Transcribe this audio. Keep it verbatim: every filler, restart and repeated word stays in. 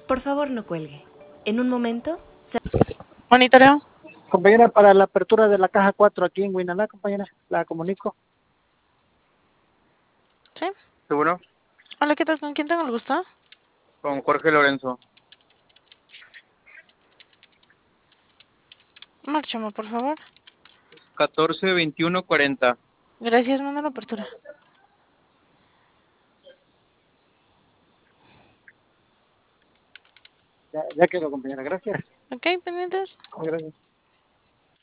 Por favor, no cuelgue. En un momento... Monitoreo. Compañera, para la apertura de la caja cuatro aquí en Huinaná, compañera, la comunico. ¿Sí? ¿Seguro? Hola, ¿qué tal? ¿Con quién tengo el gusto? Con Jorge Lorenzo. Márchame, por favor. catorce veintiuno cuarenta. Gracias, manda la apertura. Ya, ya quedó, compañera, gracias. Ok, pendientes. Gracias.